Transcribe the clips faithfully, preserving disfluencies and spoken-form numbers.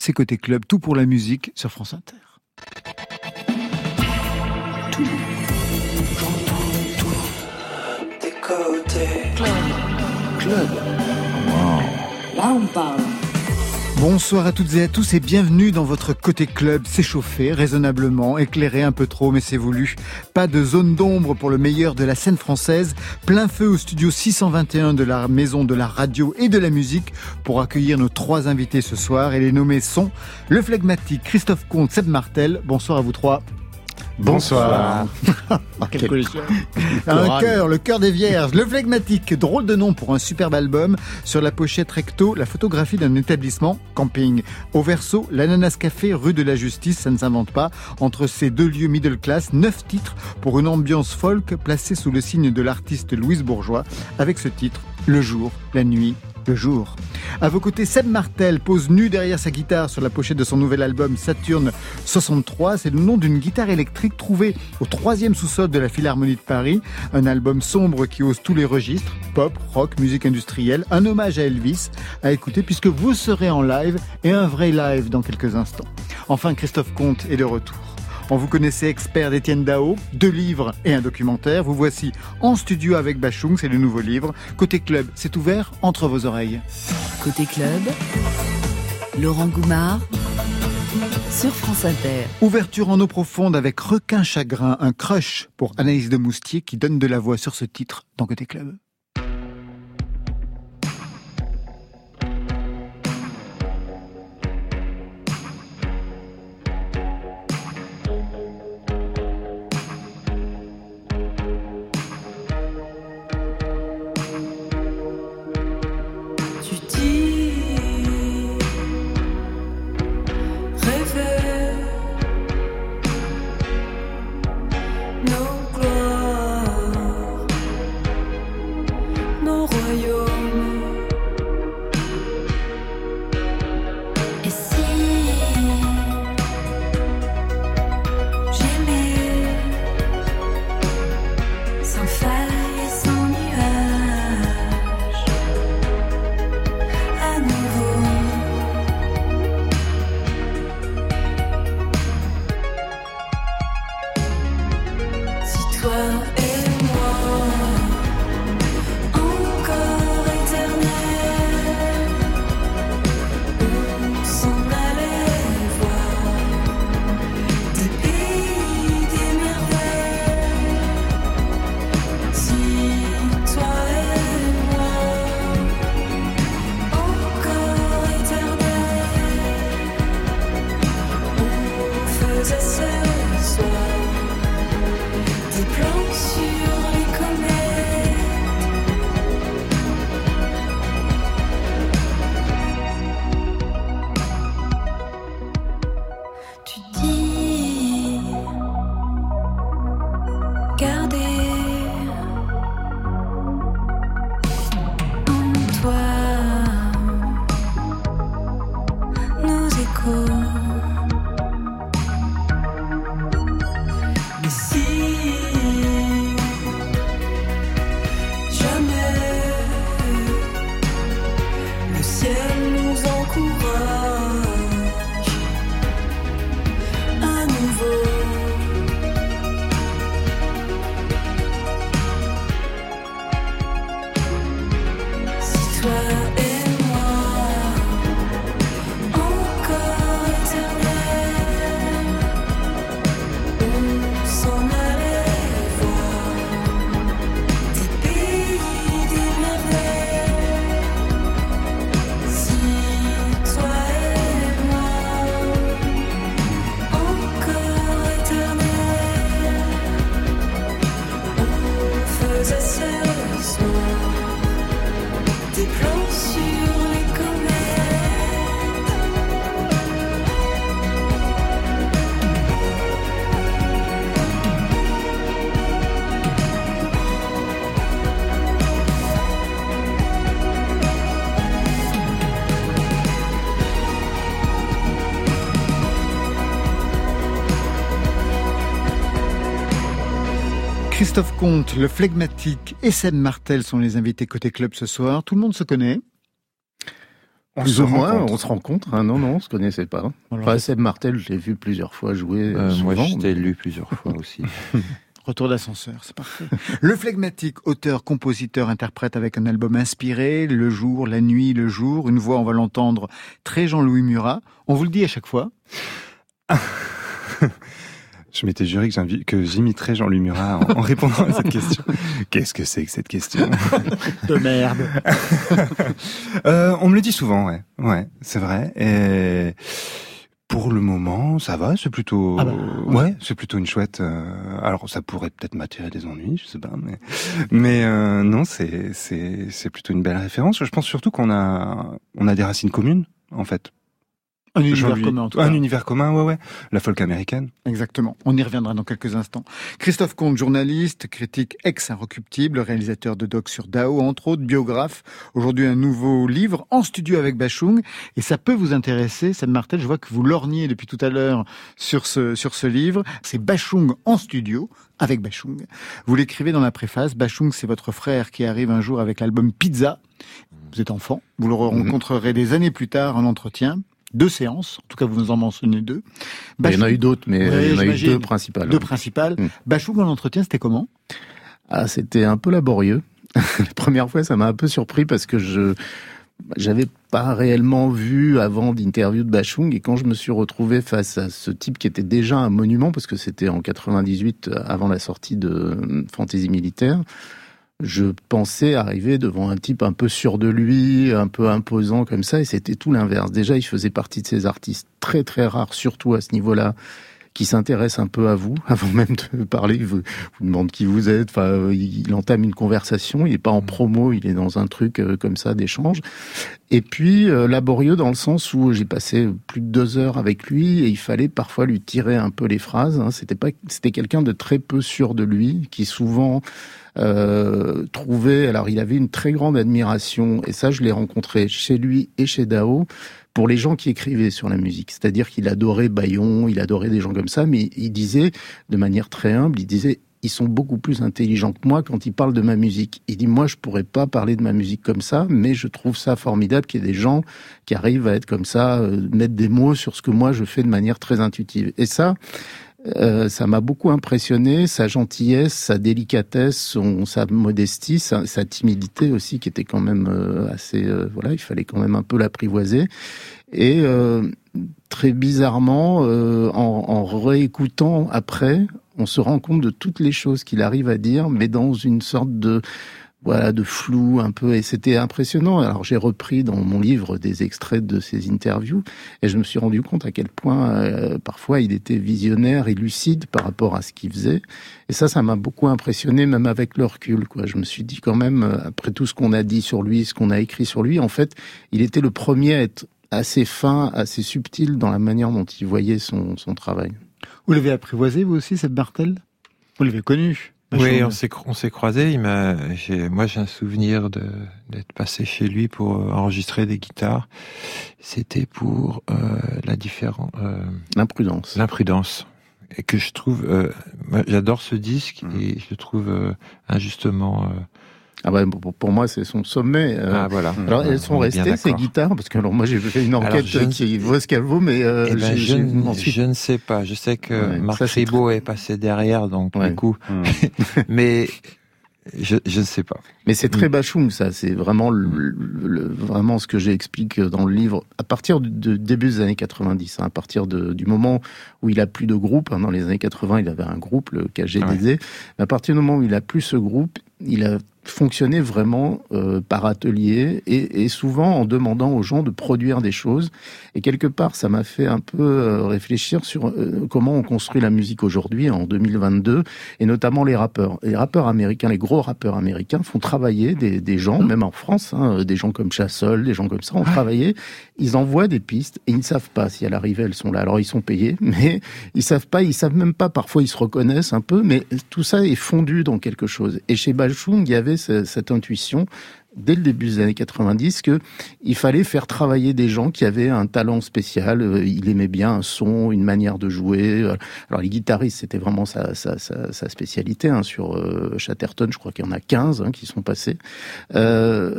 c'est Côté Club, tout pour la musique sur France Inter. Tout, j'entends tout, des côtés. Club, club. Wow. Là on parle. Bonsoir à toutes et à tous et bienvenue dans votre Côté Club. C'est chauffé, raisonnablement, éclairé un peu trop, mais c'est voulu. Pas de zone d'ombre pour le meilleur de la scène française. Plein feu au studio six cent vingt et un de la Maison de la Radio et de la Musique pour accueillir nos trois invités ce soir. Et les nommés sont le flegmatique Christophe Comte, Seb Martel. Bonsoir à vous trois. Bonsoir. Quel collision. Un cœur, le cœur des vierges, le flegmatique, drôle de nom pour un superbe album. Sur la pochette recto, la photographie d'un établissement, camping. Au verso, l'Ananas Café, rue de la Justice, ça ne s'invente pas. Entre ces deux lieux middle class, neuf titres pour une ambiance folk placée sous le signe de l'artiste Louise Bourgeois. Avec ce titre, le jour, la nuit, le jour. À vos côtés, Seb Martel pose nu derrière sa guitare sur la pochette de son nouvel album Saturne soixante-trois. C'est le nom d'une guitare électrique trouvée au troisième sous-sol de la Philharmonie de Paris. Un album sombre qui ose tous les registres, pop, rock, musique industrielle. Un hommage à Elvis à écouter puisque vous serez en live et un vrai live dans quelques instants. Enfin, Christophe Comte est de retour. On vous connaissait expert d'Étienne Dao, deux livres et un documentaire. Vous voici en studio avec Bachung, c'est le nouveau livre. Côté Club, c'est ouvert entre vos oreilles. Côté Club, Laurent Goumard sur France Inter. Ouverture en eau profonde avec Requin Chagrin, un crush pour Anaïs de Moustier qui donne de la voix sur ce titre dans Côté Club. Christophe Comte, le flegmatique et Seb Martel sont les invités Côté Club ce soir. Tout le monde se connaît ? On Plus se ou moins, rencontre. on se rencontre. Hein, non, non, on se connaissait pas. Alors, Enfin, Seb Martel, je l'ai vu plusieurs fois jouer. Euh, souvent, moi, je t'ai mais- lu plusieurs fois aussi. Retour d'ascenseur, c'est parfait. Le Phlegmatique, auteur, compositeur, interprète avec un album inspiré, le jour, la nuit, le jour. Une voix, on va l'entendre, très Jean-Louis Murat. On vous le dit à chaque fois. Je m'étais juré que, j'invi- que j'imiterais Jean-Louis Murat en, en répondant à cette question. Qu'est-ce que c'est que cette question? De merde. euh, On me le dit souvent, ouais. Ouais, c'est vrai. Et pour le moment, ça va, c'est plutôt... Ah bah, ouais, c'est plutôt une chouette... euh, Alors, ça pourrait peut-être m'attirer des ennuis, je sais pas, mais... Mais euh, non, c'est, c'est, c'est plutôt une belle référence. Je pense surtout qu'on a, on a des racines communes, en fait. Un univers Jean-Louis- commun, en tout Un cas. univers commun, ouais, ouais. La folk américaine. Exactement. On y reviendra dans quelques instants. Christophe Comte, journaliste, critique ex-inrecuptible, réalisateur de docs sur Dao, entre autres, biographe. Aujourd'hui, un nouveau livre en studio avec Bashung. Et ça peut vous intéresser, Seb Martel. Je vois que vous lorgnez depuis tout à l'heure sur ce, sur ce livre. C'est Bashung en studio avec Bashung. Vous l'écrivez dans la préface. Bashung, c'est votre frère qui arrive un jour avec l'album Pizza. Vous êtes enfant. Vous le rencontrerez des années plus tard en entretien. Deux séances, en tout cas vous nous en mentionnez deux. Il y en a eu d'autres, mais Ouais, il y en a eu j'imagine. deux principales. Deux principales. Mm. Bashung en entretien, c'était comment? Ah, c'était un peu laborieux. La première fois, ça m'a un peu surpris parce que je j'avais pas réellement vu avant d'interview de Bashung, et quand je me suis retrouvé face à ce type qui était déjà un monument, parce que c'était en quatre-vingt-dix-huit, avant la sortie de Fantaisie militaire, je pensais arriver devant un type un peu sûr de lui, un peu imposant comme ça, et c'était tout l'inverse. Déjà, il faisait partie de ces artistes très très rares, surtout à ce niveau-là, qui s'intéresse un peu à vous, avant même de parler, il vous, vous demande qui vous êtes, enfin, il entame une conversation, il n'est pas en promo, il est dans un truc euh, comme ça d'échange. Et puis, euh, laborieux dans le sens où j'ai passé plus de deux heures avec lui, et il fallait parfois lui tirer un peu les phrases, hein. C'était pas, c'était quelqu'un de très peu sûr de lui, qui souvent euh, trouvait, alors il avait une très grande admiration, et ça je l'ai rencontré chez lui et chez Dao, pour les gens qui écrivaient sur la musique. C'est-à-dire qu'il adorait Bayon, il adorait des gens comme ça, mais il disait, de manière très humble, il disait, ils sont beaucoup plus intelligents que moi quand ils parlent de ma musique. Il dit, moi, je pourrais pas parler de ma musique comme ça, mais je trouve ça formidable qu'il y ait des gens qui arrivent à être comme ça, euh, mettre des mots sur ce que moi je fais de manière très intuitive. Et ça, Euh, ça m'a beaucoup impressionné, sa gentillesse, sa délicatesse, son, sa modestie, sa, sa timidité aussi, qui était quand même euh, assez... Euh, voilà, il fallait quand même un peu l'apprivoiser. Et euh, très bizarrement, euh, en, en réécoutant après, on se rend compte de toutes les choses qu'il arrive à dire, mais dans une sorte de... voilà, de flou un peu, et c'était impressionnant. Alors j'ai repris dans mon livre des extraits de ces interviews, et je me suis rendu compte à quel point euh, parfois il était visionnaire et lucide par rapport à ce qu'il faisait. Et ça, ça m'a beaucoup impressionné, même avec le recul, quoi. Je me suis dit quand même, après tout ce qu'on a dit sur lui, ce qu'on a écrit sur lui, en fait, il était le premier à être assez fin, assez subtil dans la manière dont il voyait son, son travail. Vous l'avez apprivoisé, vous aussi, Seb Martel? Vous l'avez connu? Oui, on s'est, on s'est croisés. Il m'a, j'ai, moi, j'ai un souvenir de, d'être passé chez lui pour enregistrer des guitares. C'était pour euh, la différence, euh, L'imprudence. l'imprudence, et que je trouve, euh, moi, j'adore ce disque Mmh. et je le trouve euh, injustement. Euh, Ah bah, pour, pour moi, c'est son sommet. Euh, ah voilà. Alors, elles sont On est bien restées, ces d'accord. guitares, parce que alors, moi, j'ai fait une enquête Alors, je ne- qui vaut ce qu'elle vaut, mais euh, Eh ben, j'ai, je, j'ai- ne- m'en suis- je ne sais pas. Je sais que Ouais, Marc ça, c'est Ribot est passé derrière, donc Ouais. du coup, mais je, je ne sais pas. Mais c'est très Bashung, ça. C'est vraiment, le, le- vraiment ce que j'explique dans le livre. À partir du de début des années quatre-vingt-dix, hein, à partir de, du moment où il a plus de groupe, hein, dans les années quatre-vingts, il avait un groupe, le K G D D. Ouais. Mais à partir du moment où il a plus ce groupe, il a fonctionné vraiment euh, par atelier et, et souvent en demandant aux gens de produire des choses. Et quelque part, ça m'a fait un peu euh, réfléchir sur euh, comment on construit la musique aujourd'hui, en deux mille vingt-deux, et notamment les rappeurs. Les rappeurs américains, les gros rappeurs américains font travailler des, des gens, même en France, hein, des gens comme Chassol, des gens comme ça, ont travaillé. Ils envoient des pistes et ils ne savent pas si à l'arrivée elles sont là. Alors ils sont payés, mais ils savent pas, ils savent même pas. Parfois ils se reconnaissent un peu, mais tout ça est fondu dans quelque chose. Et chez Bashung, il y avait ce, cette intuition dès le début des années quatre-vingt-dix que il fallait faire travailler des gens qui avaient un talent spécial. Il aimait bien un son, une manière de jouer. Alors les guitaristes, c'était vraiment sa, sa, sa, sa spécialité. Hein. Sur euh, Chatterton, je crois qu'il y en a quinze hein, qui sont passés. Euh,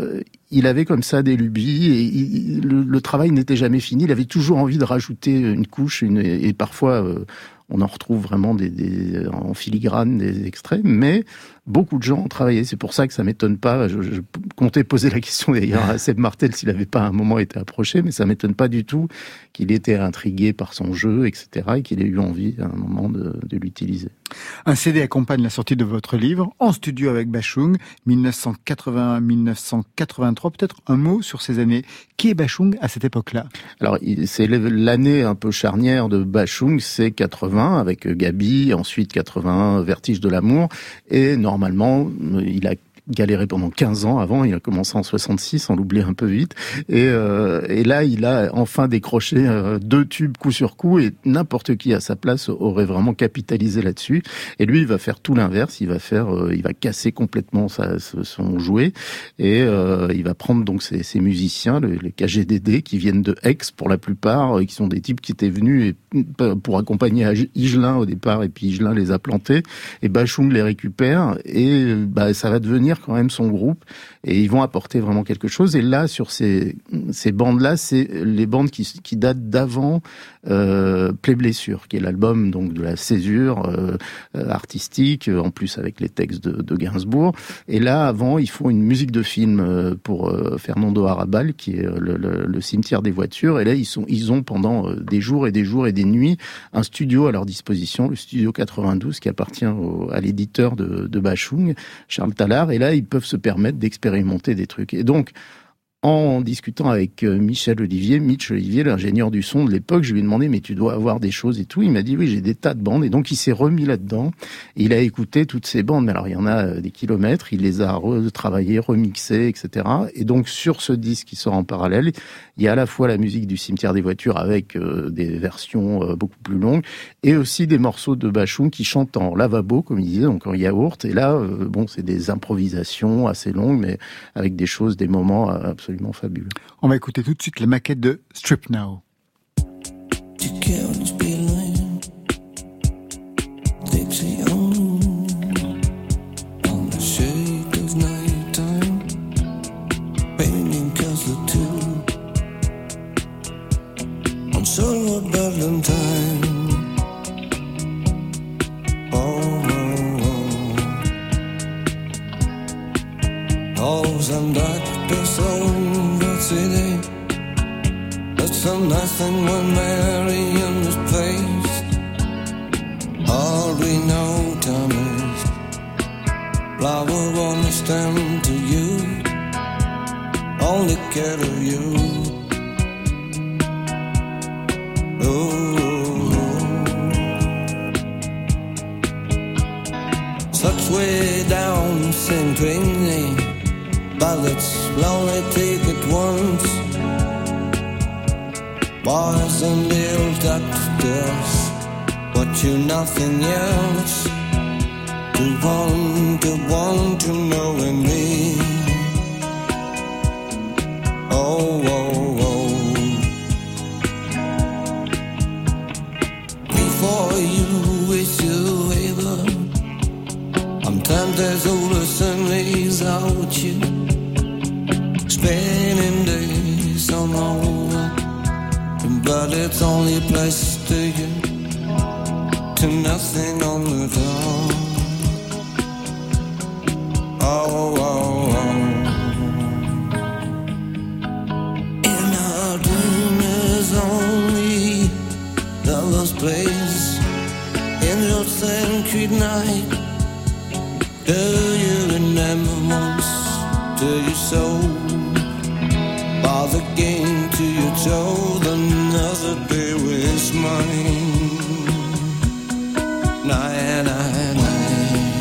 il avait comme ça des lubies et il, le, le travail n'était jamais fini. Il avait toujours envie de rajouter une couche une, et parfois euh, on en retrouve vraiment des, des, en filigrane des extraits, mais beaucoup de gens ont travaillé. C'est pour ça que ça m'étonne pas. Je, je comptais poser la question d'ailleurs à Seb Martel s'il n'avait pas à un moment été approché, mais ça m'étonne pas du tout qu'il était intrigué par son jeu, et cetera, et qu'il ait eu envie à un moment de, de l'utiliser. Un C D accompagne la sortie de votre livre, En studio avec Bashung, dix-neuf cent quatre-vingt-un à dix-neuf cent quatre-vingt-trois. Peut-être un mot sur ces années. Qui est Bashung à cette époque-là ? Alors, c'est l'année un peu charnière de Bashung, c'est quatre-vingts, avec Gabi, ensuite quatre-vingt-un, Vertige de l'amour, et normalement, il a galéré pendant quinze ans avant, il a commencé en soixante-six, on l'oublie un peu vite, et, euh, et là il a enfin décroché euh, deux tubes coup sur coup, et n'importe qui à sa place aurait vraiment capitalisé là-dessus, et lui il va faire tout l'inverse, il va faire, euh, il va casser complètement sa, son jouet, et euh, il va prendre donc ses, ses musiciens, les, les K G D D, qui viennent de Aix pour la plupart, qui sont des types qui étaient venus et, pour accompagner Higelin au départ, et puis Higelin les a plantés, et Bashung les récupère, et bah, ça va devenir quand même son groupe, et ils vont apporter vraiment quelque chose. Et là, sur ces, ces bandes-là, c'est les bandes qui, qui datent d'avant euh, Play Blessure, qui est l'album donc de la césure euh, artistique, en plus avec les textes de, de Gainsbourg. Et là, avant, ils font une musique de film pour euh, Fernando Arrabal, qui est le, le, le cimetière des voitures. Et là, ils, sont, ils ont pendant des jours et des jours et des nuits un studio à leur disposition, le studio quatre-vingt-douze, qui appartient au, à l'éditeur de, de Bashung, Charles Tallard. Et là, ils peuvent se permettre d'expérimenter des trucs. Et donc, en discutant avec Michel Olivier, Mitch Olivier, l'ingénieur du son de l'époque, je lui ai demandé, mais tu dois avoir des choses et tout. Il m'a dit, oui, j'ai des tas de bandes. Et donc, il s'est remis là-dedans. Il a écouté toutes ces bandes. Mais alors, il y en a des kilomètres. Il les a retravaillées, remixées, et cetera. Et donc, sur ce disque qui sort en parallèle, il y a à la fois la musique du cimetière des voitures avec euh, des versions euh, beaucoup plus longues, et aussi des morceaux de Bashung qui chantent en lavabo, comme il disait, donc en yaourt. Et là, euh, bon, c'est des improvisations assez longues, mais avec des choses, des moments absolument fabuleux. On va écouter tout de suite la maquette de Strip Now. Solo Valentine. Oh, oh, oh. Halls and doctors over city. But some nothing when Marion was placed. All we know, Tom, is flower wanna stand to you. Only care of you. Oh, such way down Saint Trinity, ballads lonely take it once. Boys and little doctors, but you nothing else. To want, to want to know in me. Oh, oh, oh. You wish you ever. I'm ten days older, certainly without you. Spending days on over, but it's only a place to you, to nothing on the door. Oh, oh, oh. In our dream is only lover's place. In your sacred night, do you remember once, do you so? By the game to your toe, another day was mine. Night, night, night.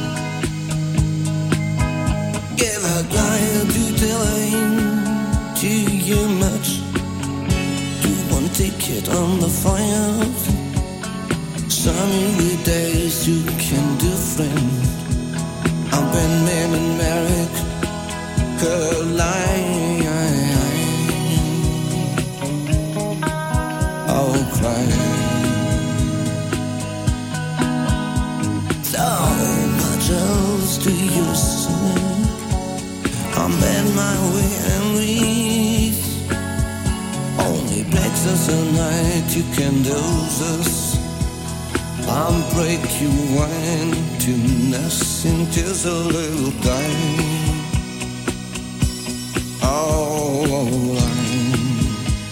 Give a guy to telling to you much. Do one ticket on the fire. Sunny days you can do friend. I've been men and married, Caroline. I'll cry. So much else do you say? I'm in my way that you can lose us. I'll break you into nothing, just a little time. All line.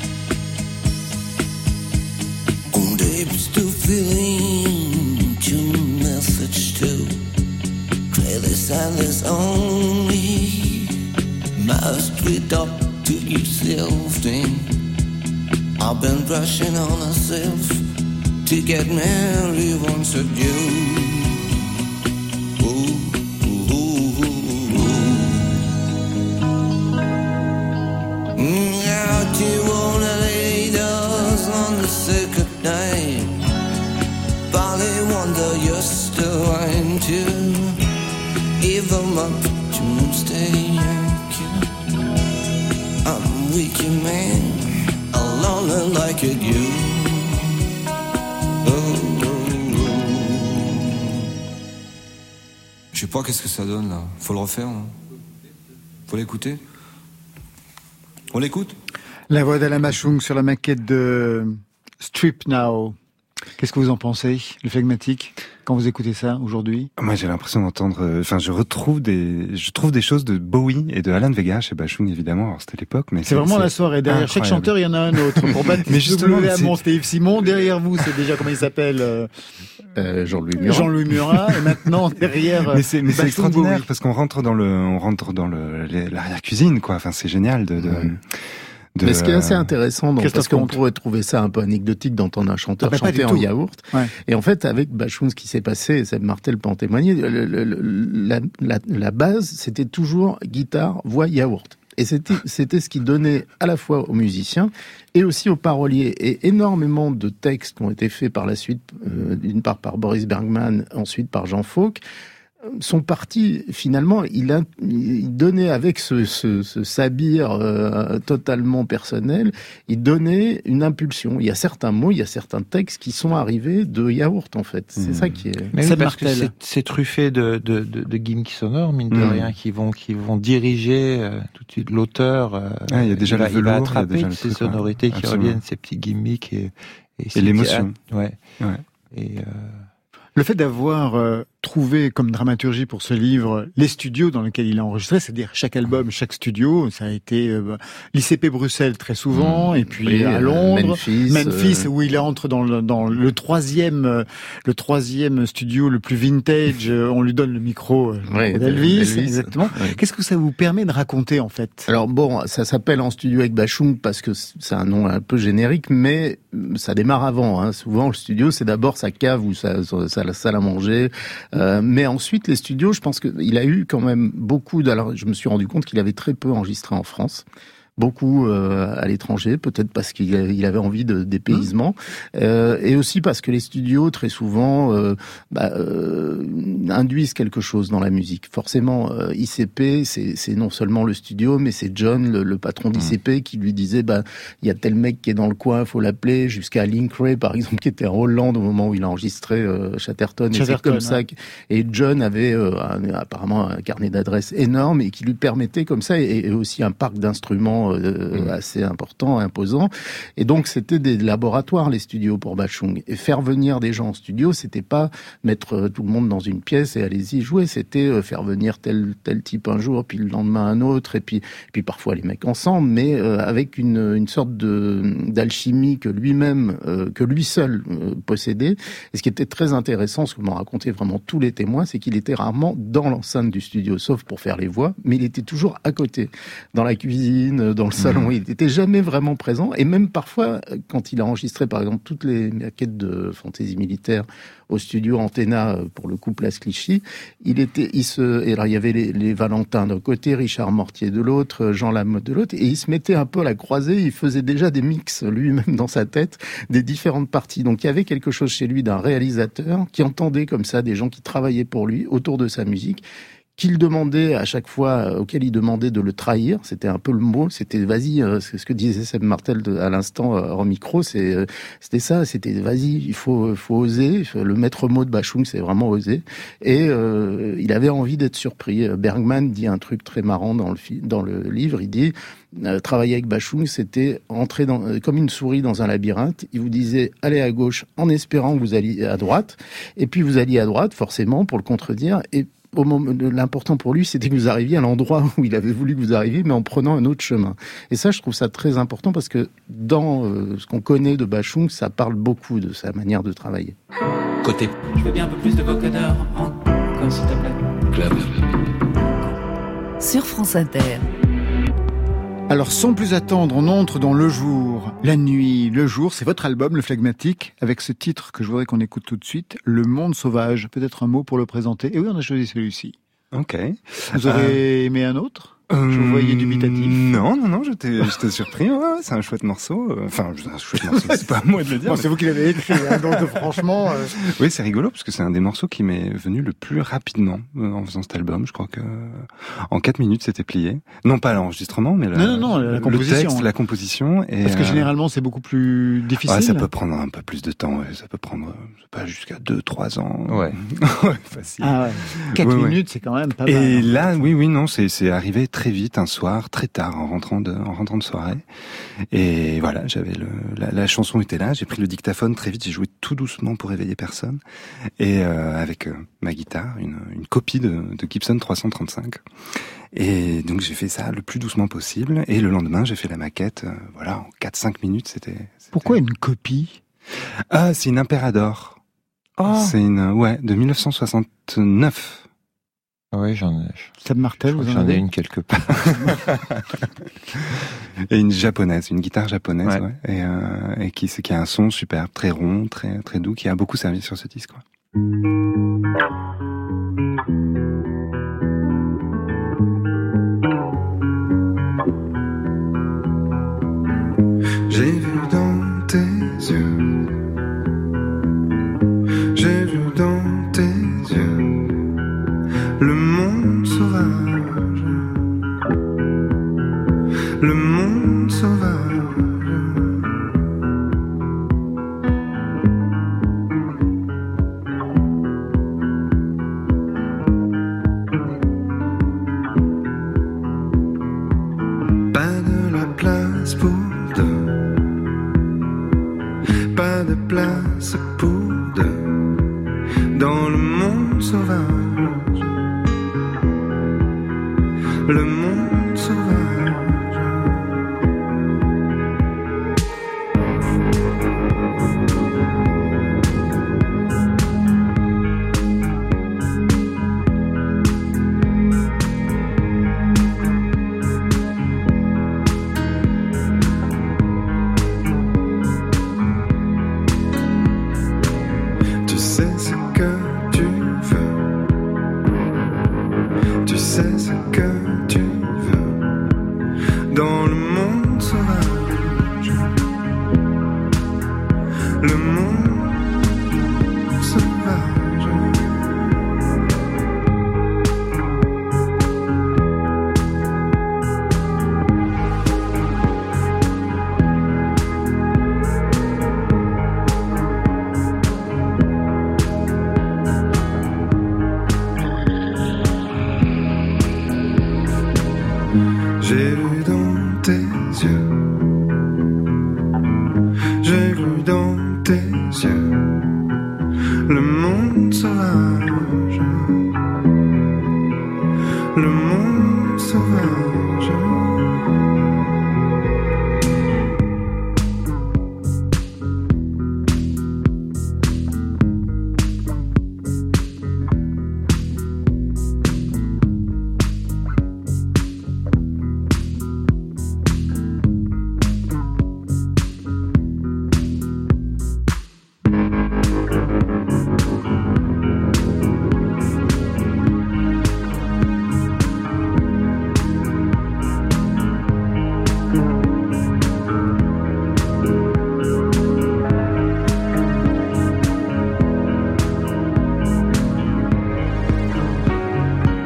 Oh, deep still feeling your message too. Clearly silence only. Must we talk to yourself then? I've been brushing on myself to get married once again. Ooh, ooh, ooh, ooh. Mm, out you wanna lay us on the second night. Probably wonder you're still lying too. Even my picture stay. I'm weak, man. Alone like a you. Je sais pas qu'est-ce que ça donne là. Faut le refaire. Hein. Faut l'écouter. On l'écoute. La voix d'Alain Bashung sur la maquette de Strip Now. Qu'est-ce que vous en pensez, le phlegmatique, quand vous écoutez ça aujourd'hui? Moi, j'ai l'impression d'entendre. Enfin, je retrouve des, je trouve des choses de Bowie et de Alan Vega chez Bashung, évidemment. Alors, c'était l'époque, mais c'est, c'est vraiment c'est la soirée. Derrière incroyable. Chaque chanteur, il y en a un autre. Pour battre mais justement, c'est... c'était Yves Simon. Derrière vous, c'est déjà comment il s'appelle euh... Euh, Jean-Louis Murat. Jean-Louis Murat. Et maintenant, derrière. Mais c'est, mais c'est extraordinaire Bowie. Parce qu'on rentre dans le, on rentre dans le, l'arrière-cuisine, quoi. Enfin, c'est génial de. de... Mmh. De... Mais ce qui est assez intéressant, donc, parce qu'on pourrait trouver ça un peu anecdotique d'entendre un chanteur ah bah chanter en yaourt. Ouais. Et en fait, avec Bashung, ce qui s'est passé, et Seb Martel peut en témoigner, le, le, la, la, la base, c'était toujours guitare, voix, yaourt. Et c'était, c'était ce qui donnait à la fois aux musiciens et aussi aux paroliers. Et énormément de textes ont été faits par la suite, euh, d'une part par Boris Bergman, ensuite par Jean Fauque, sont partis, finalement, il, a, il donnait avec ce, ce, ce sabir euh, totalement personnel, il donnait une impulsion. Il y a certains mots, il y a certains textes qui sont arrivés de yaourt, en fait. C'est mmh. ça qui est... Mais oui, parce que c'est, c'est truffé de, de, de, de gimmicks sonores, mine de mmh. rien, qui vont, qui vont diriger euh, tout de suite l'auteur. Euh, ah, il y a déjà il, le va, velours, il va attraper il y a déjà ces le truc, sonorités ouais. qui Absolument. reviennent, ces petits gimmicks et... Et, et l'émotion. Ouais. ouais. Et... Euh... Le fait d'avoir euh, trouvé comme dramaturgie pour ce livre les studios dans lesquels il a enregistré, c'est-à-dire chaque album, chaque studio, ça a été euh, l'I C P Bruxelles très souvent, mmh. et puis oui, à Londres, Memphis, Memphis euh... où il entre dans le, dans le troisième, euh, le troisième studio le plus vintage. Euh, on lui donne le micro euh, oui, d'Elvis, Elvis, exactement. Oui. Qu'est-ce que ça vous permet de raconter en fait? Alors bon, ça s'appelle En studio avec Bashung parce que c'est un nom un peu générique, mais ça démarre avant. Hein. Souvent, le studio, c'est d'abord sa cave ou sa, sa, sa la salle à manger. Euh, mais ensuite, les studios, je pense qu'il a eu quand même beaucoup... De, alors, je me suis rendu compte qu'il avait très peu enregistré en France. Beaucoup euh, à l'étranger, peut-être parce qu'il avait, il avait envie de dépaysement, mmh. euh, et aussi parce que les studios très souvent euh, bah, euh, induisent quelque chose dans la musique. Forcément, euh, I C P, c'est, c'est non seulement le studio, mais c'est John, le, le patron d'I C P, mmh. qui lui disait bah il y a tel mec qui est dans le coin, faut l'appeler. Jusqu'à Link Ray, par exemple, qui était en Hollande au moment où il a enregistré euh, Chatterton. Chatterton. Et c'est comme ouais. ça. Que, et John avait euh, un, apparemment un carnet d'adresses énorme et qui lui permettait comme ça, et, et aussi un parc d'instruments Euh, mmh. assez important, imposant. Et donc, c'était des laboratoires, les studios, pour Bashung. Et faire venir des gens en studio, c'était pas mettre euh, tout le monde dans une pièce et allez-y jouer. C'était euh, faire venir tel, tel type un jour, puis le lendemain un autre, et puis, et puis parfois les mecs ensemble, mais euh, avec une, une sorte de, d'alchimie que lui-même, euh, que lui seul euh, possédait. Et ce qui était très intéressant, ce que m'ont raconté vraiment tous les témoins, c'est qu'il était rarement dans l'enceinte du studio, sauf pour faire les voix, mais il était toujours à côté, dans la cuisine, dans le salon. Mmh. Il n'était jamais vraiment présent. Et même parfois, quand il a enregistré, par exemple, toutes les maquettes de fantaisie militaire au studio Antenna pour le coup Place Clichy, il était, il se, et alors il y avait les, les Valentins d'un côté, Richard Mortier de l'autre, Jean Lamotte de l'autre, et il se mettait un peu à la croisée. Il faisait déjà des mix lui-même dans sa tête des différentes parties. Donc il y avait quelque chose chez lui d'un réalisateur qui entendait comme ça des gens qui travaillaient pour lui autour de sa musique, qu'il demandait à chaque fois, auquel il demandait de le trahir, c'était un peu le mot, c'était vas-y, euh, c'est ce que disait Seb Martel de, à l'instant euh, en micro, c'est, euh, c'était ça, c'était vas-y, il faut, faut oser, le maître mot de Bashung, c'est vraiment oser, et euh, il avait envie d'être surpris. Bergman dit un truc très marrant dans le, fi- dans le livre, il dit, euh, travailler avec Bashung, c'était entrer dans, euh, comme une souris dans un labyrinthe, il vous disait allez à gauche en espérant que vous alliez à droite, et puis vous alliez à droite, forcément, pour le contredire, et au moment, l'important pour lui, c'était que vous arriviez à l'endroit où il avait voulu que vous arriviez, mais en prenant un autre chemin. Et ça, je trouve ça très important parce que dans euh, ce qu'on connaît de Bashung, ça parle beaucoup de sa manière de travailler. Côté. Je veux bien un peu plus de vocodeur, encore s'il te plaît. Club. Sur France Inter. Alors, sans plus attendre, on entre dans le jour, la nuit, le jour. C'est votre album, Le Phlegmatique, avec ce titre que je voudrais qu'on écoute tout de suite, Le Monde Sauvage. Peut-être un mot pour le présenter. Et oui, on a choisi celui-ci. Ok. Vous aurez euh... aimé un autre ? Je vous voyais dubitatif. Non, non, non, j'étais, j'étais surpris. Ouais, c'est un chouette morceau. Enfin, un chouette morceau, c'est pas à moi de le dire. Bon, mais... c'est vous qui l'avez écrit, hein, donc franchement. Euh... Oui, c'est rigolo parce que c'est un des morceaux qui m'est venu le plus rapidement euh, en faisant cet album. Je crois que en quatre minutes, c'était plié. Non pas l'enregistrement, mais la, non, non, non, la le composition. texte, la composition. Et, parce que euh... généralement, c'est beaucoup plus difficile. Ouais, ça peut prendre un peu plus de temps. Ouais. Ça peut prendre pas jusqu'à deux, trois ans. Ouais. Ouais, facile. Ah ouais. Quatre ouais, minutes, ouais. c'est quand même pas mal. Et hein. là, oui, oui, non, c'est, c'est arrivé très vite un soir. Très tard en rentrant de en rentrant de soirée et voilà, j'avais le la, la chanson était là, j'ai pris le dictaphone très vite, j'ai joué tout doucement pour réveiller personne et euh, avec euh, ma guitare, une une copie de, de Gibson trois cent trente-cinq et donc j'ai fait ça le plus doucement possible et le lendemain j'ai fait la maquette euh, voilà en quatre cinq minutes, c'était, c'était... Pourquoi une copie? Ah, c'est une Impérador. Oh. C'est une ouais de dix-neuf cent soixante-neuf. Oui, j'en ai. Seb Martel, vous en j'en avez ai une quelque part. Et une japonaise, une guitare japonaise, ouais. ouais, et, euh, et qui, qui a un son superbe, très rond, très très doux, qui a beaucoup servi sur ce disque. Ouais. J'ai vu dans tes yeux, j'ai vu dans tes yeux le monde sauvage, le monde sauvage. Pas de la place pour deux, pas de place pour deux dans le monde sauvage. Le monde sauvage. Tu sais ce que tu veux, tu sais ce que tu veux dans le monde sauvage, le monde sauvage. J'ai vu dans tes yeux, j'ai vu dans tes yeux le monde sauvage, le monde sauvage.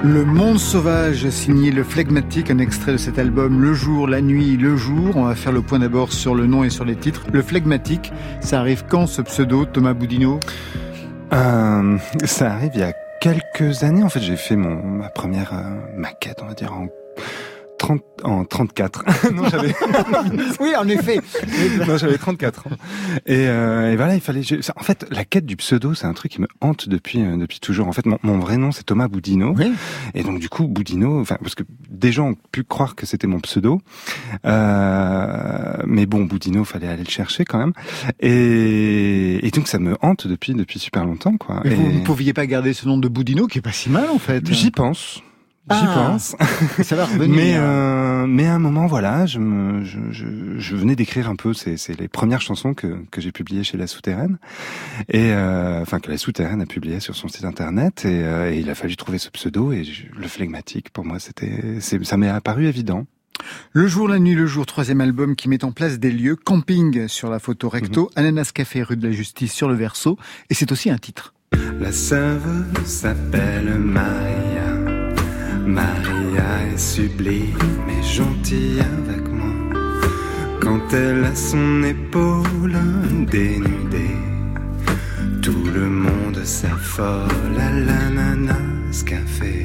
Le Monde Sauvage, signé Le Phlegmatique, un extrait de cet album Le Jour, la Nuit, le Jour. On va faire le point d'abord sur le nom et sur les titres. Le Phlegmatique, ça arrive quand ce pseudo, Thomas Boudinot ? euh, Ça arrive il y a quelques années. En fait, j'ai fait mon, ma première euh, maquette, on va dire, en trente, en trente-quatre. Non, j'avais. Oui, en effet. Non, j'avais trente-quatre ans. Et, euh, et voilà, il fallait. En fait, la quête du pseudo, c'est un truc qui me hante depuis euh, depuis toujours. En fait, mon, mon vrai nom, c'est Thomas Boudinot. Oui. Et donc, du coup, Boudinot, enfin, parce que des gens ont pu croire que c'était mon pseudo, euh, mais bon, Boudinot, fallait aller le chercher quand même. Et, et donc, ça me hante depuis depuis super longtemps, quoi. Mais et... vous ne pouviez pas garder ce nom de Boudinot, qui est pas si mal, en fait. J'y pense. J'y ah, pense. Ça va revenir. Mais, euh, mais à un moment, voilà, je, me, je, je, je venais d'écrire un peu, c'est, c'est les premières chansons que, que j'ai publiées chez La Souterraine, et euh, enfin que La Souterraine a publié sur son site internet, et, euh, et il a fallu trouver ce pseudo, et je, le Phlegmatique, pour moi, c'était, c'est, ça m'est apparu évident. Le Jour, la Nuit, le Jour, troisième album qui met en place des lieux, camping sur la photo recto, mmh. Ananas Café rue de la Justice sur le verso, et c'est aussi un titre. La serveuse s'appelle Maria. Maria est sublime et gentille avec moi. Quand elle a son épaule dénudée, tout le monde s'affole à l'Ananas Café.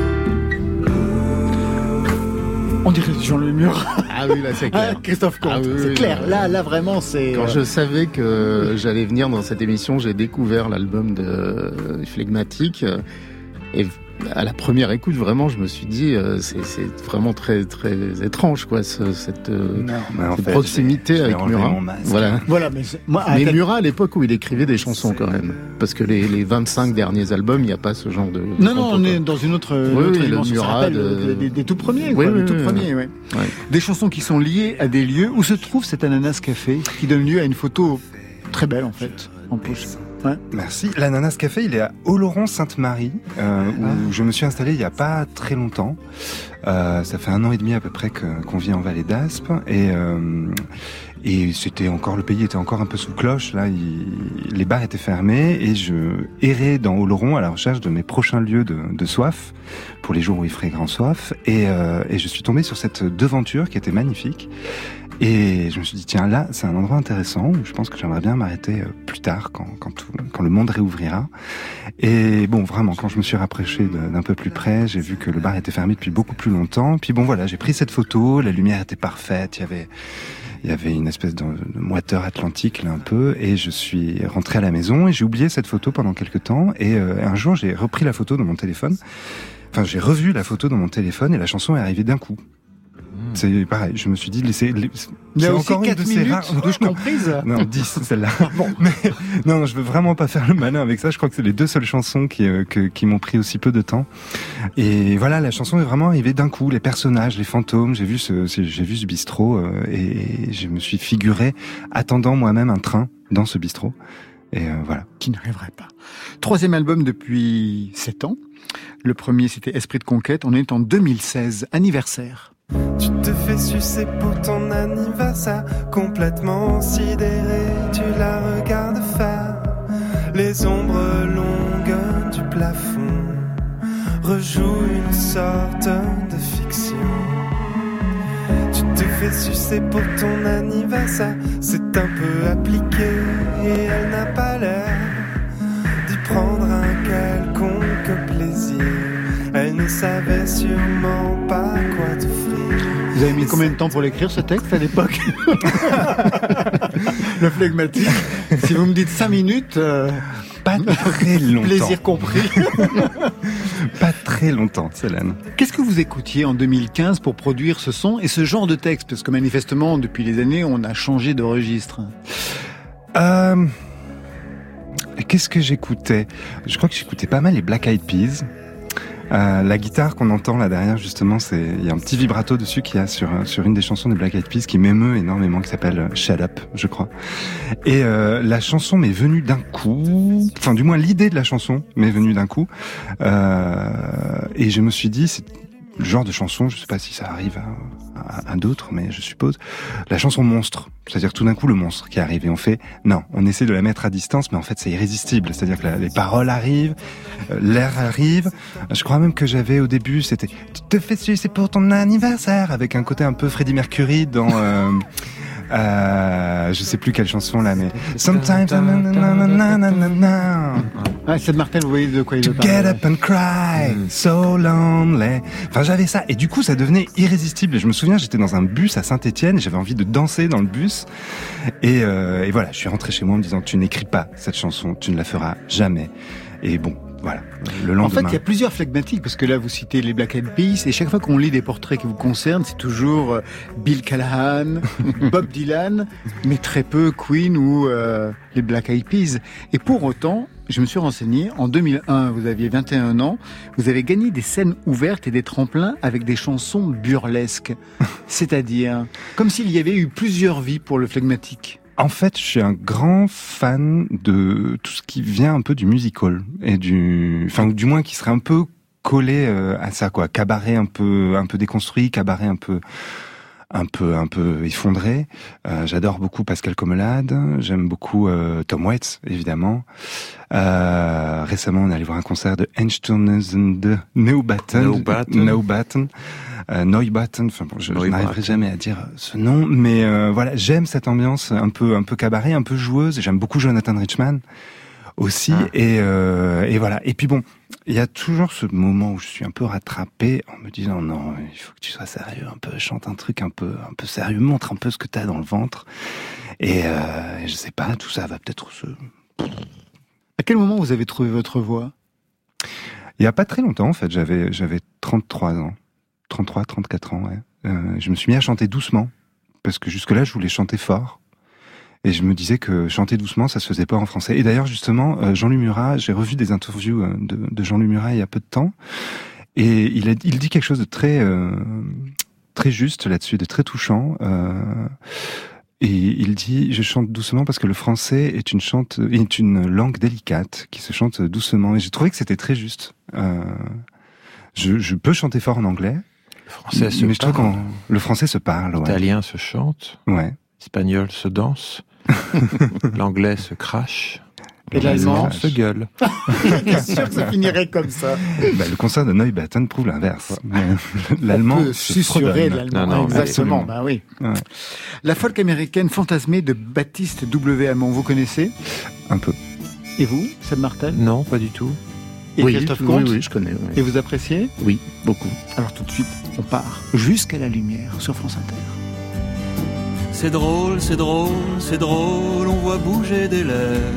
On dirait Jean Lemur. Ah oui, là c'est clair. Ah, Christophe Comte, ah, oui, c'est oui, clair. Oui. Là, là vraiment, c'est. Quand je savais que j'allais venir dans cette émission, j'ai découvert l'album de Phlegmatique et à la première écoute, vraiment, je me suis dit, euh, c'est, c'est vraiment très très étrange, quoi, ce, cette, non, cette fait, proximité avec Murat. Voilà. Voilà, mais moi, mais Murat, à l'époque où il écrivait des chansons, quand même, parce que les, les vingt-cinq derniers albums, il n'y a pas ce genre de. de non, non, on est dans une autre. Oui, autre oui, dimension. le Murat, de... des, des tout premiers, oui, quoi, oui, des tout oui, premiers, oui. ouais. Ouais. Des chansons qui sont liées à des lieux où se trouve cet Ananas Café, qui donne lieu à une photo très belle, en fait, en plus. Ouais. Merci. L'Ananas Café, il est à Oloron-Sainte-Marie, euh, où ah. je me suis installé il y a pas très longtemps. Euh, ça fait un an et demi à peu près que, qu'on vit en Vallée d'Aspe, et euh, et c'était encore, le pays était encore un peu sous cloche. Là, il, les bars étaient fermés, et je errais dans Oloron à la recherche de mes prochains lieux de, de soif pour les jours où il ferait grand soif, et, euh, et je suis tombé sur cette devanture qui était magnifique. Et je me suis dit, tiens, là, c'est un endroit intéressant où je pense que j'aimerais bien m'arrêter plus tard, quand, quand, tout, quand le monde réouvrira. Et bon, vraiment, quand je me suis rapproché de, d'un peu plus près, j'ai vu que le bar était fermé depuis beaucoup plus longtemps. Puis bon, voilà, j'ai pris cette photo, la lumière était parfaite, il y avait, il y avait une espèce de, de moiteur atlantique, là, un peu, et je suis rentré à la maison et j'ai oublié cette photo pendant quelques temps. Et euh, un jour, j'ai repris la photo dans mon téléphone. Enfin, j'ai revu la photo dans mon téléphone et la chanson est arrivée d'un coup. C'est pareil, je me suis dit, laissez, laissez il y a aussi quatre minutes de douche comprise. Non, dix, celle-là. Bon. Mais, non, je veux vraiment pas faire le malin avec ça. Je crois que c'est les deux seules chansons qui, euh, que, qui m'ont pris aussi peu de temps. Et voilà, la chanson est vraiment arrivée d'un coup. Les personnages, les fantômes. J'ai vu ce, j'ai vu ce bistrot euh, et, et je me suis figuré attendant moi-même un train dans ce bistrot. Et euh, voilà. Qui n'arriverait pas. Troisième album depuis sept ans. Le premier, c'était Esprit de conquête. On est en deux mille seize, anniversaire. Tu te fais sucer pour ton anniversaire, complètement sidéré, tu la regardes faire. Les ombres longues du plafond rejouent une sorte de fiction. Tu te fais sucer pour ton anniversaire, c'est un peu appliqué et elle n'a pas l'air d'y prendre un quelconque plaisir. Elle ne savait sûrement pas quoi t'offrir. Vous avez mis combien de temps pour l'écrire, ce texte, à l'époque? Le Phlegmatique. Si vous me dites cinq minutes... Euh... Pas très longtemps. Plaisir compris. Pas très longtemps, Célène. Qu'est-ce que vous écoutiez en deux mille quinze pour produire ce son et ce genre de texte? Parce que manifestement, depuis les années, on a changé de registre. Euh... Qu'est-ce que j'écoutais? Je crois que j'écoutais pas mal les Black Eyed Peas. Euh, la guitare qu'on entend là derrière, justement, c'est, il y a un petit vibrato dessus qu'il y a sur, sur une des chansons des Black Eyed Peas qui m'émeut énormément, qui s'appelle Shut Up, je crois. Et euh, la chanson m'est venue d'un coup, enfin du moins l'idée de la chanson m'est venue d'un coup, euh, et je me suis dit, c'est, le genre de chanson, je sais pas si ça arrive à, à, à d'autres, mais je suppose, la chanson monstre. C'est-à-dire tout d'un coup le monstre qui arrive et on fait, non, on essaie de la mettre à distance, mais en fait c'est irrésistible. C'est-à-dire que la, les paroles arrivent, euh, l'air arrive. Je crois même que j'avais au début, c'était, tu te fais sucer pour ton anniversaire, avec un côté un peu Freddie Mercury dans... Euh, Euh, je sais plus quelle chanson là, mais Sometimes ah, c'est de Martel, vous voyez de quoi il to veut parler. get up and cry, so lonely. Enfin, j'avais ça, et du coup, ça devenait irrésistible. Et je me souviens, j'étais dans un bus à Saint-Étienne, et j'avais envie de danser dans le bus. Et, euh, et voilà, je suis rentré chez moi en me disant, tu n'écris pas cette chanson, tu ne la feras jamais. Et bon. Voilà, le lendemain. En fait, il y a plusieurs flegmatiques, parce que là, vous citez les Black Eyed Peas, et chaque fois qu'on lit des portraits qui vous concernent, c'est toujours Bill Callahan, Bob Dylan, mais très peu Queen ou euh, les Black Eyed Peas. Et pour autant, je me suis renseigné, en deux mille un, vous aviez vingt et un ans, vous avez gagné des scènes ouvertes et des tremplins avec des chansons burlesques. C'est-à-dire, comme s'il y avait eu plusieurs vies pour le flegmatique. En fait, je suis un grand fan de tout ce qui vient un peu du musical et du, enfin, du moins qui serait un peu collé euh, à ça, quoi. Cabaret un peu, un peu déconstruit, cabaret un peu, un peu, un peu effondré. Euh, j'adore beaucoup Pascal Commelade. J'aime beaucoup euh, Tom Waits, évidemment. Euh, récemment, on est allé voir un concert de Einstürzen de Neubatten. Neubatten. Neubatten. Euh, Neubatten, enfin bon, je, je n'arriverai jamais à dire ce nom, mais euh, voilà, j'aime cette ambiance un peu un peu cabaret, un peu joueuse. J'aime beaucoup Jonathan Richman aussi, ah. et euh, et voilà. Et puis bon, il y a toujours ce moment où je suis un peu rattrapé en me disant non, il faut que tu sois sérieux, un peu, chante un truc un peu un peu sérieux, montre un peu ce que t'as dans le ventre. Et euh, je sais pas, tout ça va peut-être se. À quel moment vous avez trouvé votre voix ? Il y a pas très longtemps, en fait. J'avais j'avais trente-trois ans. trente-trois, trente-quatre ans, ouais. Euh, je me suis mis à chanter doucement, parce que jusque-là, je voulais chanter fort. Et je me disais que chanter doucement, ça se faisait pas en français. Et d'ailleurs, justement, euh, Jean-Louis Murat, j'ai revu des interviews euh, de, de Jean-Louis Murat il y a peu de temps, et il, a, il dit quelque chose de très, euh, très juste là-dessus, de très touchant. Euh, et il dit, je chante doucement parce que le français est une chante, est une langue délicate qui se chante doucement. Et j'ai trouvé que c'était très juste. Euh, je, je peux chanter fort en anglais. Le français se mais je parle. trouve qu'en, le français se parle, ouais. L'italien se chante. Ouais. L'espagnol se danse. L'anglais se crache. Et l'allemand se gueule. Bien sûr que ça finirait comme ça. Bah, le concert de Neubatten prouve l'inverse. L'allemand, on peut susurrer de l'allemand. Non, non, exactement. Bah oui. Ouais. La folk américaine fantasmée de Baptiste W. Hamon, vous connaissez ? Un peu. Et vous, Seb Martel ? Non, pas du tout. Et oui, Christophe oui, Comte ? oui, je connais. Oui. Et vous appréciez ? Oui, beaucoup. Alors tout de suite, on part jusqu'à la lumière sur France Inter. C'est drôle, c'est drôle, c'est drôle, on voit bouger des lèvres.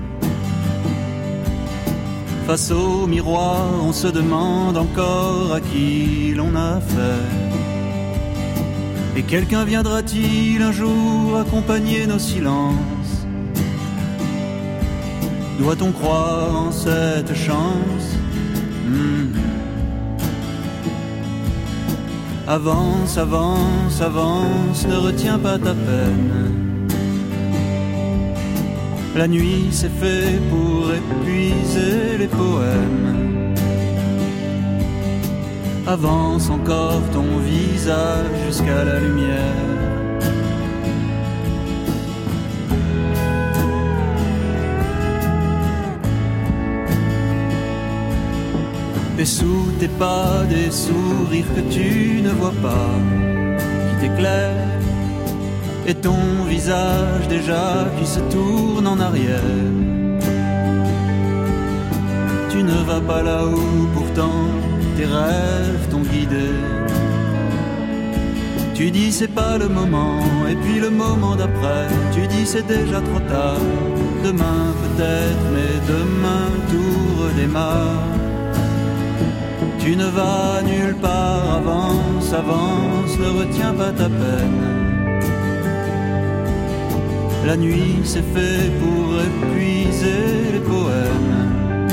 Face au miroir, on se demande encore à qui l'on a affaire. Et quelqu'un viendra-t-il un jour accompagner nos silences ? Doit-on croire en cette chance ? mmh. Avance, avance, avance, ne retiens pas ta peine. La nuit c'est fait pour épuiser les poèmes. Avance encore ton visage jusqu'à la lumière. Et sous tes pas des sourires que tu ne vois pas, qui t'éclairent, et ton visage déjà qui se tourne en arrière. Tu ne vas pas là où pourtant tes rêves t'ont guidé. Tu dis c'est pas le moment, et puis le moment d'après, tu dis c'est déjà trop tard. Demain peut-être, mais demain tout redémarre. Tu ne vas nulle part, avance, avance, ne retiens pas ta peine. La nuit c'est fait pour épuiser les poèmes.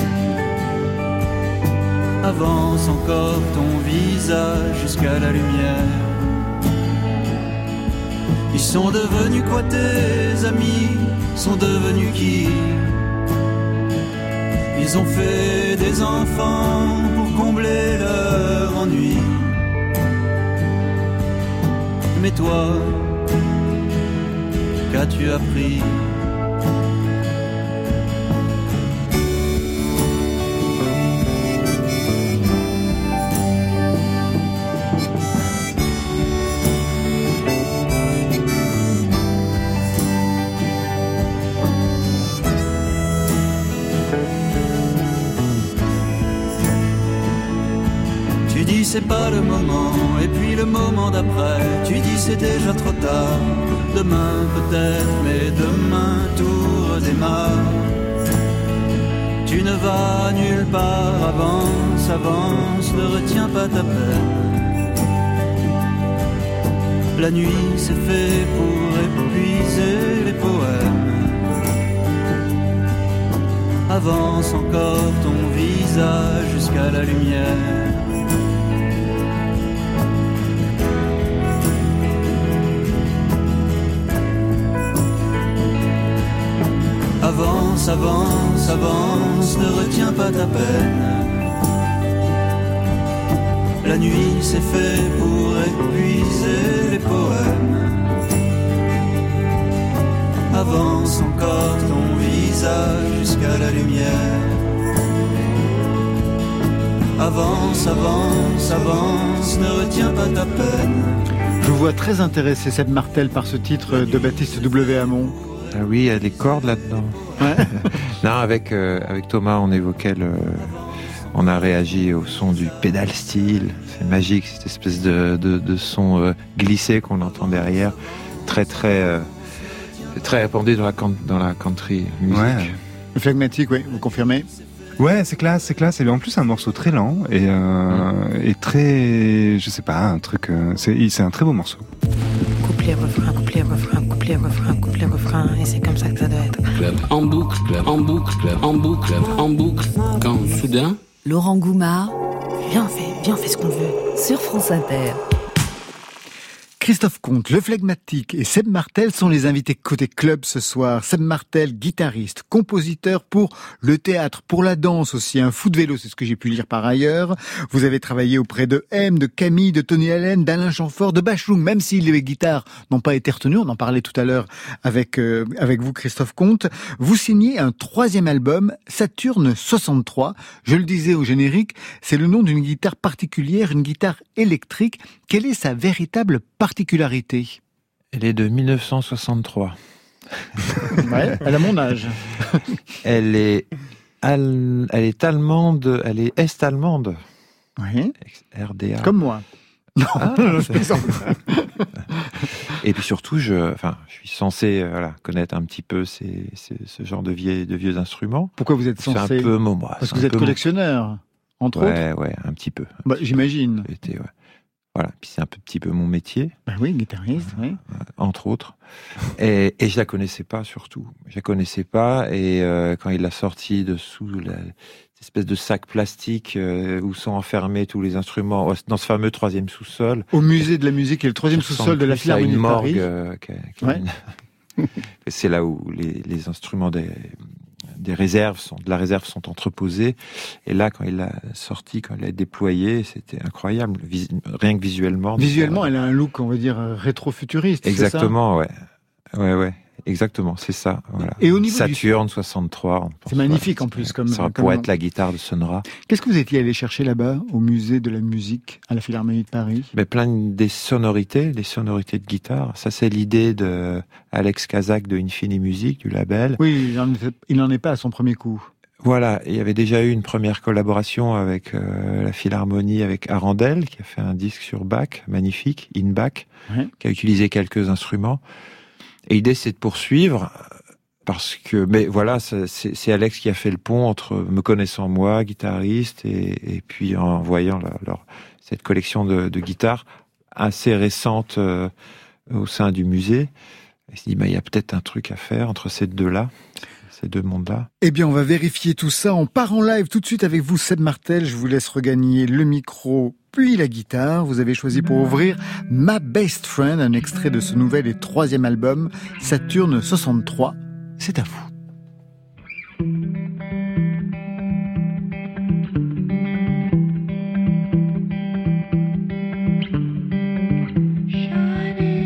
Avance encore ton visage jusqu'à la lumière. Ils sont devenus quoi tes amis? Sont devenus qui? Ils ont fait des enfants pour combler leur ennui. Mais toi, qu'as-tu appris? Tu dis c'est pas le moment, et puis le moment d'après, tu dis c'est déjà trop tard. Demain peut-être, mais demain tout redémarre. Tu ne vas nulle part, avance, avance, ne retiens pas ta peine. La nuit c'est fait pour épuiser les poèmes. Avance encore ton visage jusqu'à la lumière. Avance, avance, avance, ne retiens pas ta peine. La nuit c'est fait pour épuiser les poèmes. Avance encore ton visage jusqu'à la lumière. Avance, avance, avance, ne retiens pas ta peine. Je vous vois très intéressé, Seb Martel, par ce titre de Baptiste W. Hamon. Ah oui, il y a des cordes là-dedans. Ouais. Non, avec, euh, avec Thomas, on évoquait le... On a réagi au son du pédale steel. C'est magique, cette espèce de, de, de son euh, glissé qu'on entend derrière. Très, très... Euh, très répandu dans la, dans la country music. Ouais. Le phlegmatique, oui, vous confirmez? Ouais, c'est classe, c'est classe. Et en plus, c'est un morceau très lent et, euh, mmh. et très... Je sais pas, un truc... Euh, c'est, c'est un très beau morceau. Couplet, refrain, couplet, refrain, couplet, refrain, couplet, refrain, et c'est comme ça que ça doit être. Club en boucle, club en boucle, club en boucle, club en boucle, quand soudain... Laurent Goumard. Viens, on fait, viens, on fait ce qu'on veut. Sur France Inter. Christophe Comte, le phlegmatique et Seb Martel sont les invités côté club ce soir. Seb Martel, guitariste, compositeur pour le théâtre, pour la danse aussi, un fou de vélo, c'est ce que j'ai pu lire par ailleurs. Vous avez travaillé auprès de M, de Camille, de Tony Allen, d'Alain Chamfort, de Bachung, même si les guitares n'ont pas été retenues, on en parlait tout à l'heure avec euh, avec vous Christophe Comte. Vous signez un troisième album, Saturne soixante-trois. Je le disais au générique, c'est le nom d'une guitare particulière, une guitare électrique. Quelle est sa véritable particularité? Elle est de mille neuf cent soixante-trois. Ouais, elle a mon âge. Elle est, al... elle est allemande, elle est est-allemande. Oui. R D A. Comme moi. Non, ah, je plaisante. Et puis surtout, je, enfin, je suis censé, euh, voilà, connaître un petit peu ces, ces, ce genre de vieux, de vieux instruments. Pourquoi vous êtes censé? C'est un peu mon moi. Parce que vous êtes collectionneur, mon... entre ouais, autres. Ouais, ouais, un petit peu. Un bah, petit j'imagine. Peu. Été, ouais. Voilà, puis c'est un peu, petit peu mon métier. Bah oui, guitariste, euh, oui. Euh, entre autres. Et, et je la connaissais pas, surtout. Je la connaissais pas, et euh, quand il l'a sortie de sous la cette espèce de sac plastique euh, où sont enfermés tous les instruments, dans ce fameux troisième sous-sol. Au musée de la musique, et le troisième sous-sol de la Philharmonie de Paris. Une morgue. Euh, qui a, qui a ouais. une... C'est là où les, les instruments des... des réserves sont, de la réserve sont entreposés. Et là, quand il l'a sorti, quand il l'a déployé, c'était incroyable. Vis, rien que visuellement. Visuellement, ça... elle a un look, on va dire, rétro-futuriste. Exactement, c'est ça ouais. Ouais, ouais. Exactement, c'est ça. Voilà. Et au niveau Saturne du... soixante-trois. C'est magnifique en plus. Comme, ça comme pourrait nom. être la guitare de Sonra. Qu'est-ce que vous étiez allé chercher là-bas, au musée de la musique, à la Philharmonie de Paris? Mais plein des sonorités, des sonorités de guitare. Ça, c'est l'idée de Alex Kazak de Infini Music, du label. Oui, il n'en est pas à son premier coup. Voilà, il y avait déjà eu une première collaboration avec euh, la Philharmonie, avec Arandel, qui a fait un disque sur Bach, magnifique, In Bach, ouais. Qui a utilisé quelques instruments. Et l'idée, c'est de poursuivre, parce que, mais voilà, c'est, c'est Alex qui a fait le pont entre me connaissant moi, guitariste, et, et puis en voyant la, leur, cette collection de, de guitares assez récente euh, au sein du musée. Il s'est dit, bah, il y a peut-être un truc à faire entre ces deux-là, ces deux mondes-là. Eh bien, on va vérifier tout ça. On part en live tout de suite avec vous, Seb Martel. Je vous laisse regagner le micro, puis la guitare. Vous avez choisi pour ouvrir My Best Friend, un extrait de ce nouvel et troisième album, Saturne soixante-trois. C'est à vous. Shining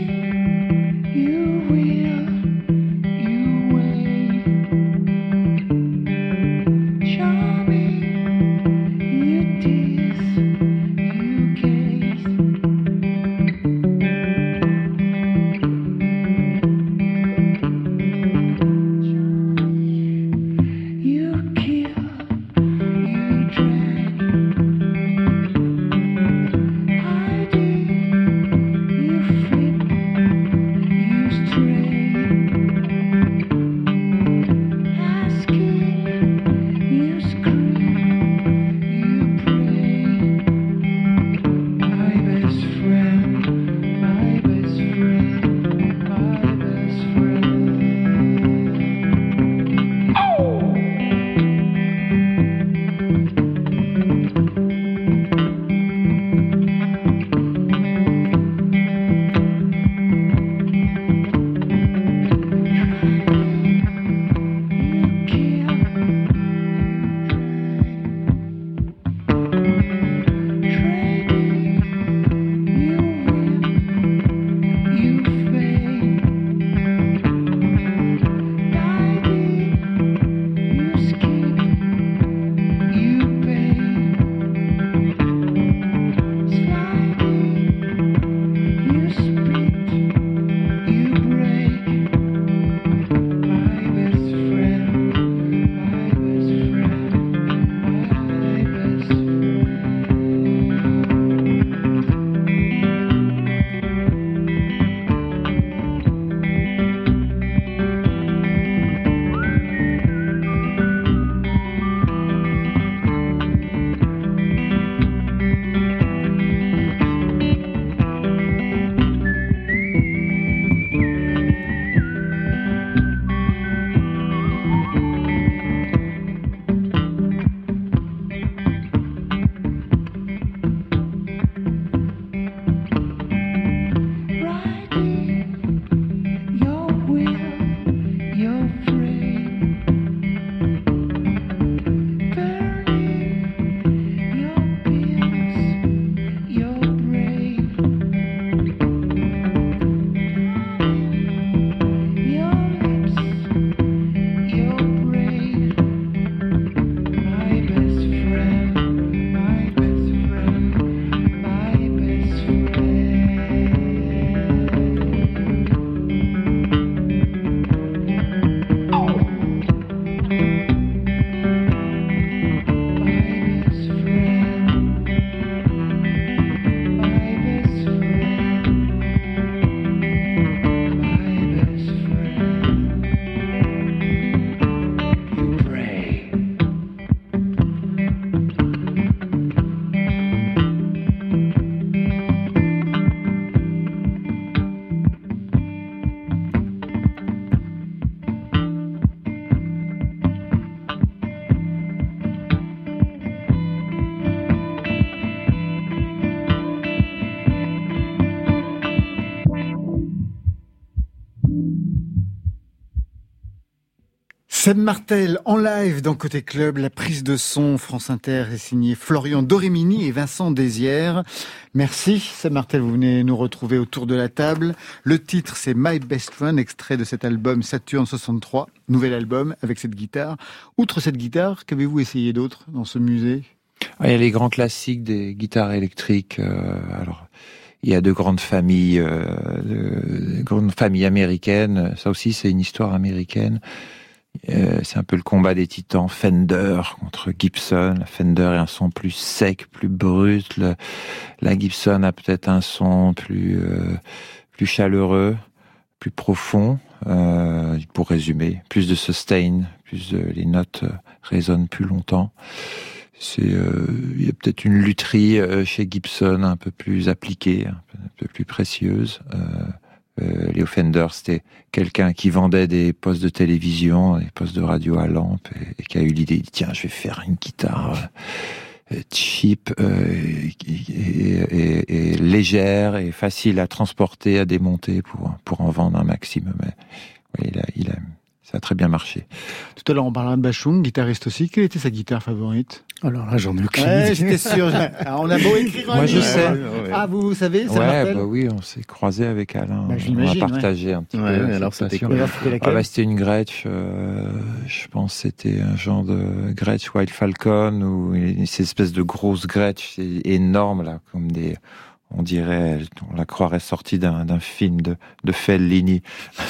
Seb Martel en live dans Côté Club, la prise de son France Inter est signée Florian Dorimini et Vincent Désières. Merci Seb Martel, vous venez nous retrouver autour de la table. Le titre c'est My Best Friend, extrait de cet album Saturne soixante-trois, nouvel album avec cette guitare. Outre cette guitare, qu'avez-vous essayé d'autre dans ce musée ? Il y a les grands classiques des guitares électriques. Euh, alors, il y a de grandes familles, euh, de, de grandes familles américaines. Ça aussi, c'est une histoire américaine. Euh, c'est un peu le combat des titans. Fender contre Gibson. La Fender est un son plus sec, plus brut. Le, la Gibson a peut-être un son plus euh, plus chaleureux, plus profond. Euh, pour résumer, plus de sustain, plus de, les notes euh, résonnent plus longtemps. C'est, euh, il y a peut-être une lutherie euh, chez Gibson un peu plus appliquée, un peu, un peu plus précieuse. Euh, Euh, Léo Fender, c'était quelqu'un qui vendait des postes de télévision, des postes de radio à lampe, et, et qui a eu l'idée, il dit, tiens, je vais faire une guitare euh, cheap, euh, et, et, et, et légère, et facile à transporter, à démonter pour, pour en vendre un maximum. Mais, oui, il a, il a, ça a très bien marché. Tout à l'heure, on parlait de Bashung, guitariste aussi. Quelle était sa guitare favorite ? Alors là, j'en ai aucune ouais, idée. J'étais sûr. Alors, on a beau écrire. Moi, je sais. Ouais, ouais. Ah, vous, vous savez, ça ouais, bah oui, on s'est croisés avec Alain. Bah, on a partagé ouais. un petit ouais, peu. Ouais, alors, c'était quoi ? C'était ah, bah, c'était une Gretsch. Euh, je pense que c'était un genre de Gretsch Wild Falcon ou une, cette espèce de grosse Gretsch énorme là, comme des. On dirait, on la croirait sortie d'un, d'un film de, de Fellini.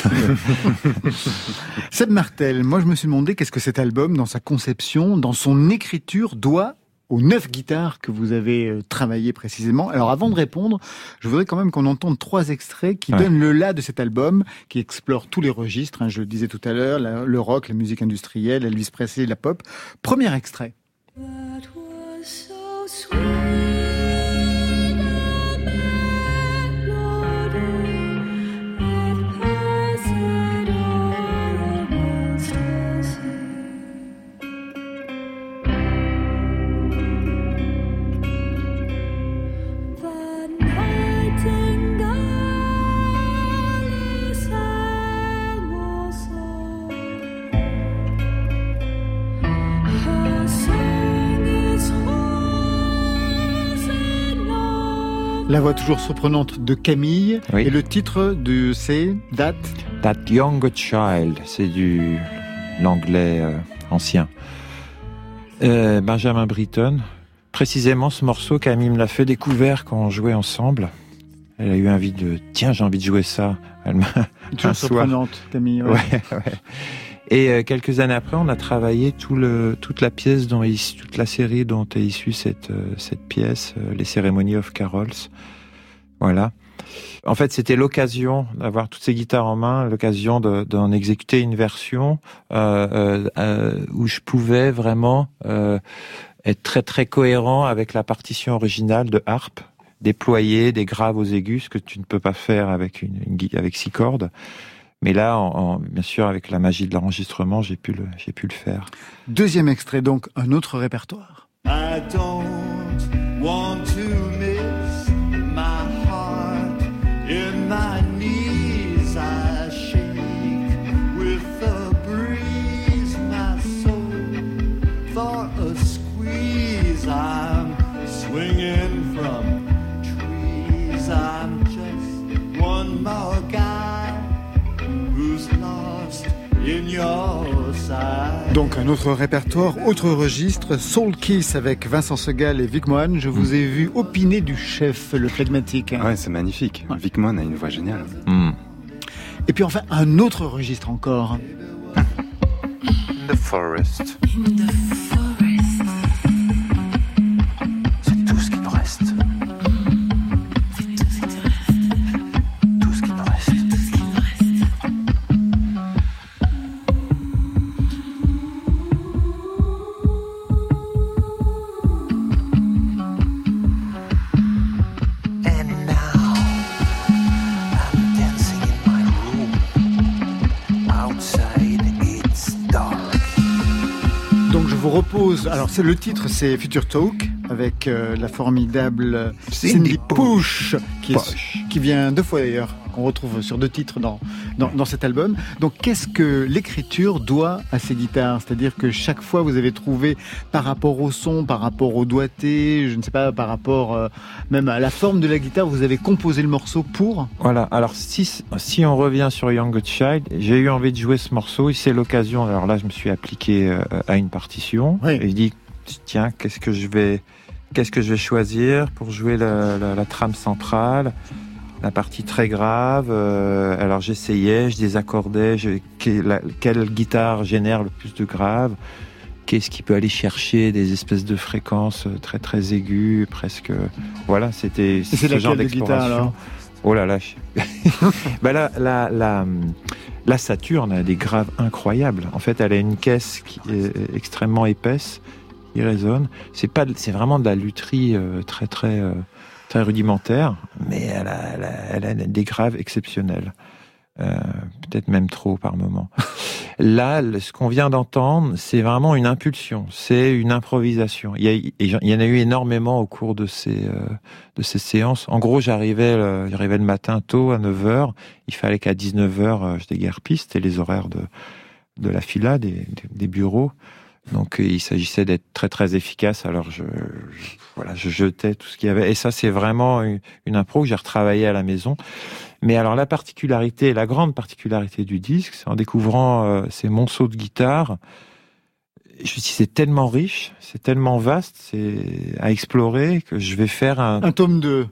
Seb Martel, moi je me suis demandé qu'est-ce que cet album, dans sa conception, dans son écriture, doit aux neuf guitares que vous avez travaillées précisément. Alors avant de répondre, je voudrais quand même qu'on entende trois extraits qui ouais. donnent le là de cet album, qui explore tous les registres, hein, je le disais tout à l'heure, la, le rock, la musique industrielle, Elvis Presley, la pop. Premier extrait. That was so sweet. La voix toujours surprenante de Camille. Oui. Et le titre de c'est That That Young Child, c'est du l'anglais euh, ancien. Euh, Benjamin Britten. Précisément ce morceau, Camille me l'a fait découvrir quand on jouait ensemble. Elle a eu envie de tiens, j'ai envie de jouer ça. Elle m'a toujours surprenante, Camille. Ouais. ouais, ouais. Et euh, quelques années après, on a travaillé tout le, toute la pièce, dont est, toute la série dont est issue cette, euh, cette pièce, euh, les Ceremony of Carols. Voilà. En fait, c'était l'occasion d'avoir toutes ces guitares en main, l'occasion de, d'en exécuter une version euh, euh, où je pouvais vraiment euh, être très très cohérent avec la partition originale de harpe, déployer des graves aux aigus, ce que tu ne peux pas faire avec une, une avec six cordes. Mais là, en, en, bien sûr, avec la magie de l'enregistrement, j'ai pu le, j'ai pu le faire. Deuxième extrait, donc, un autre répertoire. I don't want to miss my heart in my knees. I shake with the breeze. My soul for a squeeze. I'm swinging from trees. I'm just one more guy. Donc un autre répertoire, autre registre, Soul Kiss avec Vincent Segal et Vic Mohan. Je vous ai vu opiner du chef, le flegmatique. Ouais, c'est magnifique. Ouais. Vic Mohan a une voix géniale. Mm. Et puis enfin, un autre registre encore. The Forest. In the forest. C'est tout ce qui nous reste. Repose. Alors c'est le titre, c'est Future Talk avec euh, la formidable Cindy, Cindy Pouche qui, est, qui vient deux fois d'ailleurs qu'on retrouve sur deux titres dans, dans, dans cet album. Donc qu'est-ce que l'écriture doit à ces guitares ? C'est-à-dire que chaque fois vous avez trouvé par rapport au son, par rapport au doigté, je ne sais pas, par rapport euh, même à la forme de la guitare, vous avez composé le morceau pour ? Voilà, alors si, si on revient sur Young Child, j'ai eu envie de jouer ce morceau et c'est l'occasion, alors là je me suis appliqué euh, à une partition oui. et je dis tiens, qu'est-ce que je vais... Qu'est-ce que je vais choisir pour jouer la, la, la trame centrale, la partie très grave. Euh, alors j'essayais, je désaccordais. Je, que, la, quelle guitare génère le plus de grave ? Qu'est-ce qui peut aller chercher des espèces de fréquences très très aiguës, presque. Voilà, c'était c'est ce genre d'exploration. De guitare, oh là là, je... bah là, la, la, la Saturn a des graves incroyables. En fait, elle a une caisse qui est extrêmement épaisse. Il résonne. C'est pas, c'est vraiment de la lutherie euh, très très euh, très rudimentaire, mais elle a, elle a, elle a des graves exceptionnels. Euh, peut-être même trop par moment. Là, ce qu'on vient d'entendre, c'est vraiment une impulsion, c'est une improvisation. Il y, a, il y en a eu énormément au cours de ces euh, de ces séances. En gros, j'arrivais, le, j'arrivais le matin tôt à neuf heures. Il fallait qu'à dix-neuf heures, euh, je déguerpisse. C'était les horaires de de la fila, des, des, des bureaux. Donc il s'agissait d'être très très efficace. Alors je, je voilà, je jetais tout ce qu'il y avait. Et ça, c'est vraiment une, une impro que j'ai retravaillée à la maison. Mais alors la particularité, la grande particularité du disque, c'est en découvrant euh, ces monceaux de guitare, je me suis dit c'est tellement riche, c'est tellement vaste, c'est à explorer que je vais faire un... Un tome deux.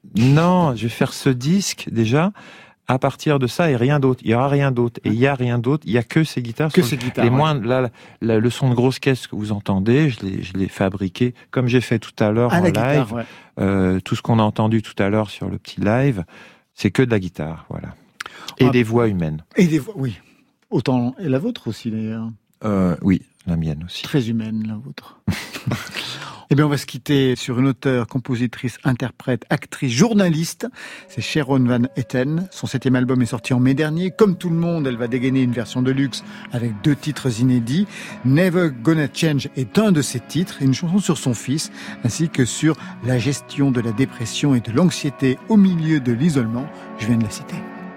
Non, je vais faire ce disque déjà. À partir de ça et rien d'autre, il y aura rien d'autre et il y a rien d'autre, il y a que ces guitares. Que ces guitares. Les ouais. moins, là, la, le son de grosse caisse que vous entendez, je l'ai, je l'ai fabriqué comme j'ai fait tout à l'heure ah, en live. Guitare, ouais. euh, tout ce qu'on a entendu tout à l'heure sur le petit live, c'est que de la guitare, voilà. Et ah, des voix humaines. Et des voix, oui. Autant et la vôtre aussi d'ailleurs. Euh, oui, la mienne aussi. Très humaine la vôtre. Eh bien, on va se quitter sur une auteure, compositrice, interprète, actrice, journaliste. C'est Sharon Van Etten. Son septième album est sorti en mai dernier. Comme tout le monde, elle va dégainer une version de luxe avec deux titres inédits. Never Gonna Change est un de ses titres et une chanson sur son fils, ainsi que sur la gestion de la dépression et de l'anxiété au milieu de l'isolement. Je viens de la citer.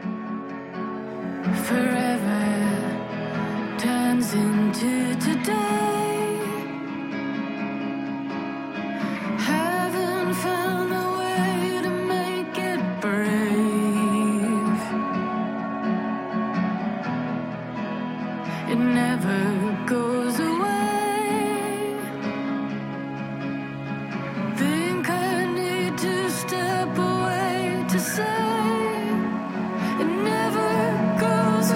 Forever turns into today. Found a way to make it brave. It never goes away. Think I need to step away to say it never goes away.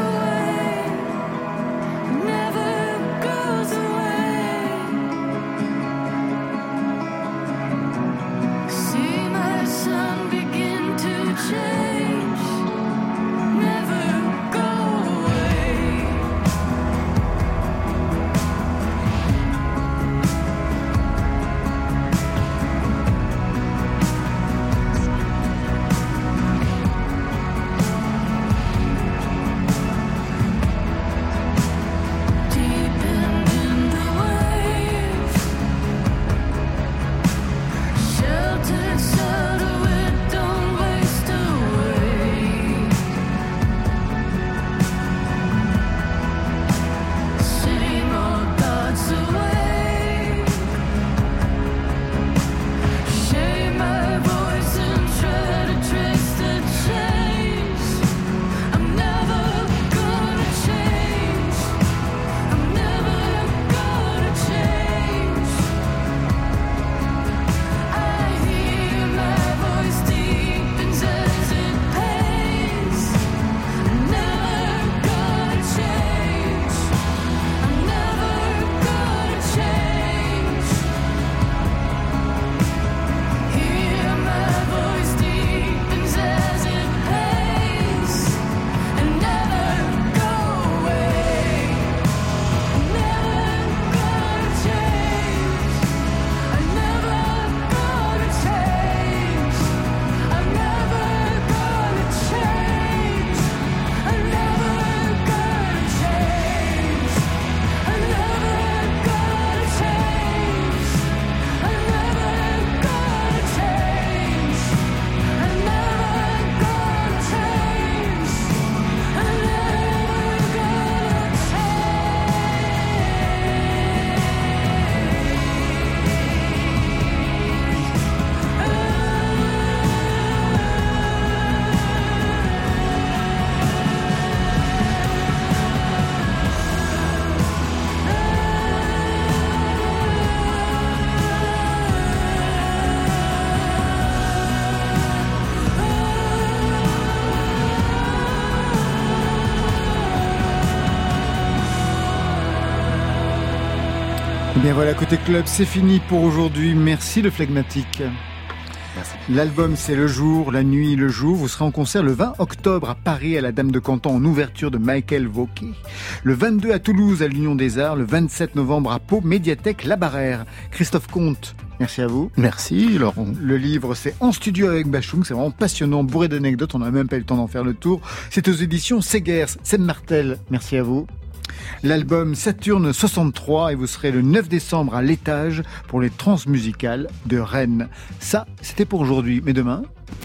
Et bien voilà, côté club, c'est fini pour aujourd'hui. Merci le Phlegmatique. Merci. L'album c'est le jour, la nuit, le jour. Vous serez en concert le vingt octobre à Paris à la Dame de Canton en ouverture de Michael Vauquet. Le vingt-deux à Toulouse à l'Union des Arts. Le vingt-sept novembre à Pau, Médiathèque La Barrère. Christophe Comte, merci à vous. Merci Laurent. Le livre c'est En studio avec Bachung. C'est vraiment passionnant, bourré d'anecdotes. On n'a même pas eu le temps d'en faire le tour. C'est aux éditions Segers. Seb Martel, merci à vous. L'album Saturne soixante-trois et vous serez le neuf décembre à l'Étage pour les transmusicales de Rennes. Ça, c'était pour aujourd'hui. Mais demain...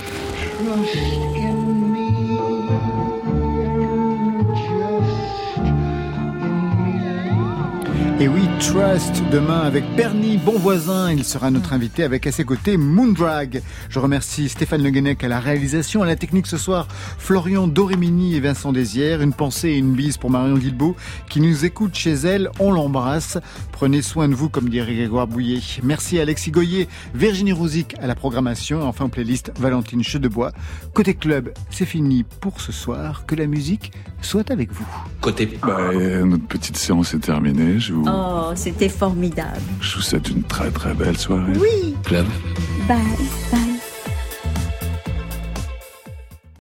Et oui, Trust, demain avec Bernie Bonvoisin, il sera notre invité avec à ses côtés Moondrag. Je remercie Stéphane Le Guenec à la réalisation, à la technique ce soir, Florian Dorémini et Vincent Désières. Une pensée et une bise pour Marion Guilbeault qui nous écoute chez elle, on l'embrasse. Prenez soin de vous comme dirait Grégoire Bouillet. Merci à Alexis Goyer, Virginie Rouzic à la programmation et enfin en playlist Valentine Chedebois. Côté club, c'est fini pour ce soir, que la musique soit avec vous. Côté... Bah, notre petite séance est terminée, je vous... Oh, c'était formidable. Je vous souhaite une très très belle soirée. Oui. Club. Bye, bye.